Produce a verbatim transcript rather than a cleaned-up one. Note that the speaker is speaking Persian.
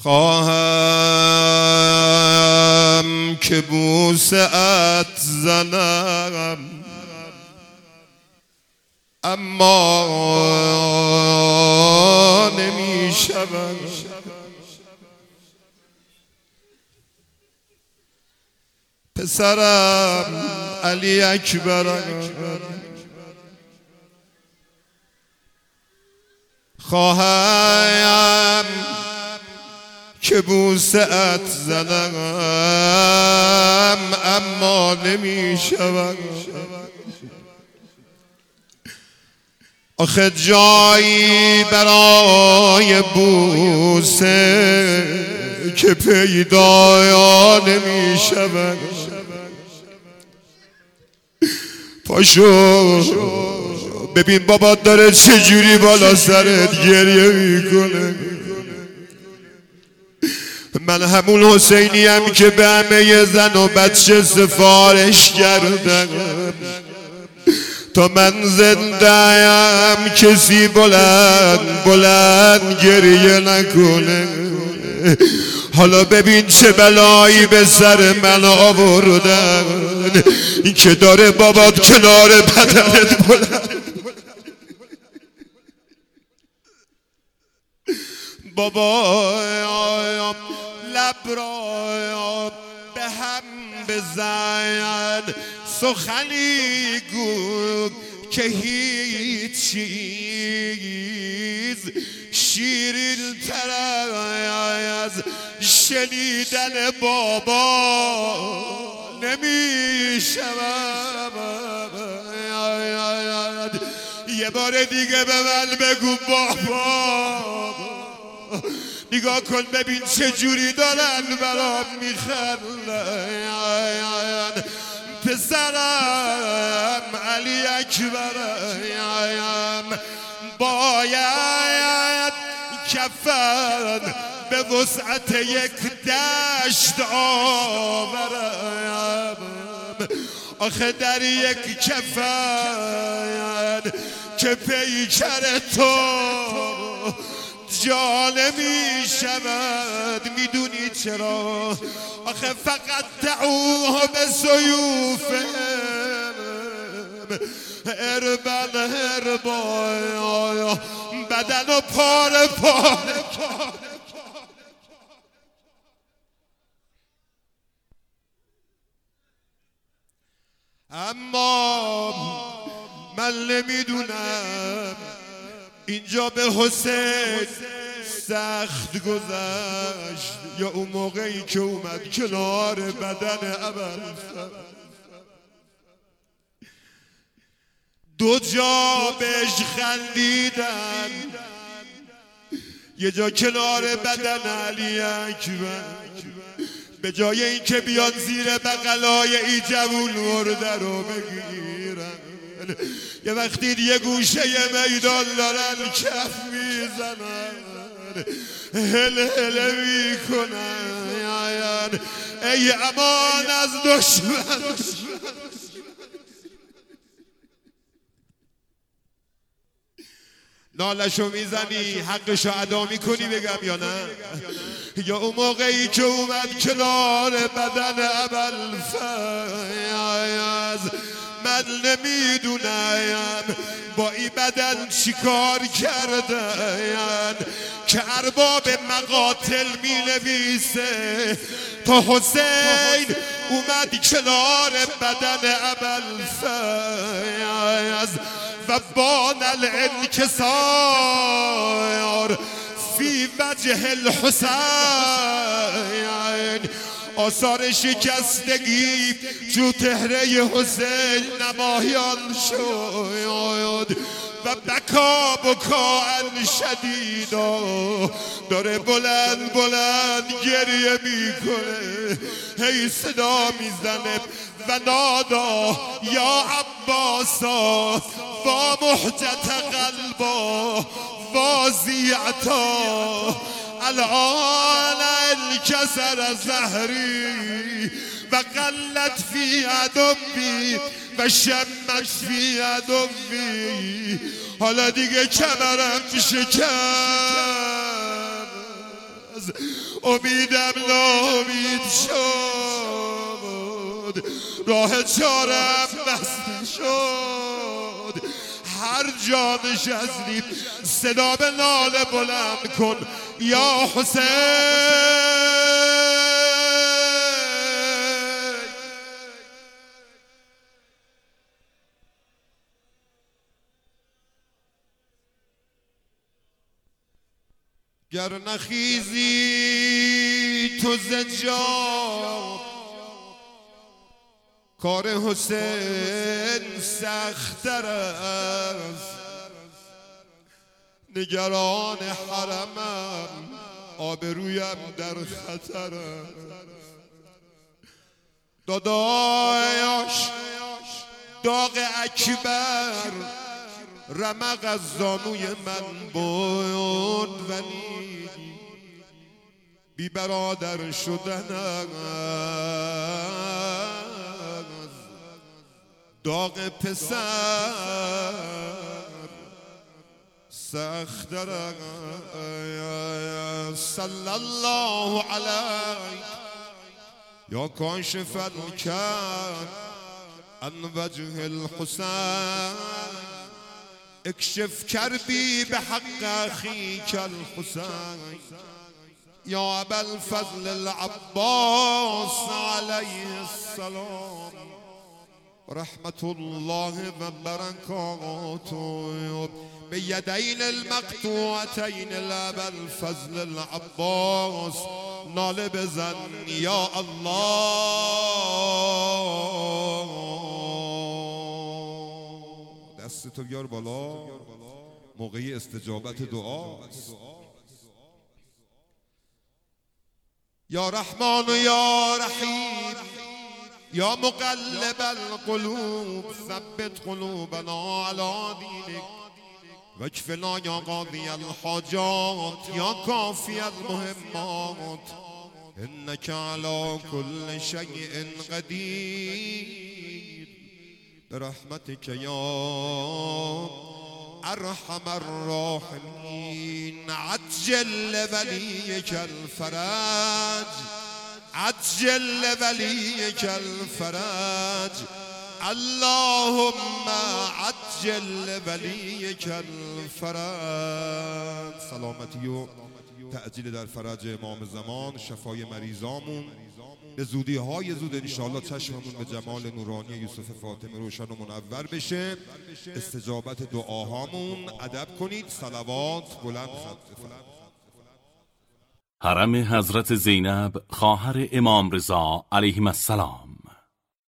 خواهم که بوسه ات زنم اما نمی شود. پسرم علی اکبرم خواهم که بوسه ات زنم اما نمی شود. آخه جایی برای بوسه که پیدا نمی شود. پاشو ببین بابا داره چجوری بالا سرت گریه میکنه. من همون حسینی هم که به همه زن و بچه سفارش کردم تا من زنده‌ام کسی بلند بلند گریه نکنه. حالا ببین چه بلایی به سر من آوردن، این که داره بابات کنار بدنت بلند. بابا لب را به هم بزن، سخنی گو که هیچ چیز شیرین تر از شنیدن بابا نمی شود. یه بار دیگه به من بگو بابا، نگاه کن ببین چه جوری دارن برام میخندن. پسرم علی اکبرم باید کفن به وسعت یک دشت آورم. آخه در یک کفن که پیکر تو جا نمی شود. میدونی چرا؟ آخه فقط دعوه به سیوفهم اربن اربا بدن و پاره پاره. اما من نمیدونم اینجا به حسین سخت گذشت یا اون موقعی که اومد کنار بدن ابوالفضل. دو جا بهش خندیدن، یه جا کنار بدن علی اکبر، به جای این که بیان زیر بغلای ای جوون مرده رو بگیرن، یه وقتی یه گوشه میدان دارن کف میزنن، هل هل میکنن ای امان از دشمن. نالشو میزنی حقشو ادا میکنی بگم یا نه؟ یا اون موقعی که اومد کنار بدن ابوالفضل، من نمیدونم با این بدن چیکار کردن که ارباب مقاتل می نویسه تا حسین اومد کنار بدن ابوالفضل و بان الانکسار فی وجه الحسین. آثار شکستگی جو تهره حسین نمایان شد و بکا بکاً شدیدا داره بلند بلند گریه میکنه، هی صدا میزنه و نادا یا عباسا و محجت قلبا واضیعتا الان انکسر زهری و قلت فی عدوی و شمت فی عدوی. حالا دیگه کمرم شکست، امیدم ناامید شد، راه چارم بسته شد. هر جا نشستیم صدا به ناله بلند کن یا حسین. گر نخیزی تو زجا کار حسین سخت‌تر است. نگران حرمم آبرویم در خطر است. داداش داغ اکبر رمق از زانوی من بود، ولی بی برادر شدن از داغ پسر سخت‌تر است. صلی الله علیک یا کاشف الکرب عن وجه الحسین، اکشف کربی به حق اخیک الحسین. یا ابا الفضل العباس علیه السلام رحمت الله و برکاته به یدین المقطوعتین لابا الفضل العباس ناله بزن یا الله. دستتو بیار بالا، موقعی استجابت دعاست. یا رحمان و یا رحیم یا مقلب القلوب ثبت قلوبنا علی دینک واکفنا یا قاضی الحاجات یا کافی المهمات انک علی کل شیء قدیر برحمتک یا ارحم الراحمین. عجل ولیک الفرج، عجل ولیک الفرج، اللهم عجل ولیک الفرج. سلامتی و تعجیل در فرج امام زمان، شفای مریضامون به زودی های زود انشاءالله چشممون به جمال نورانی یوسف فاطمی روشن و منور بشه. استجابت دعاهامون ادب کنید، صلوات بلند خط. حرم حضرت زینب خواهر امام رضا علیهم السلام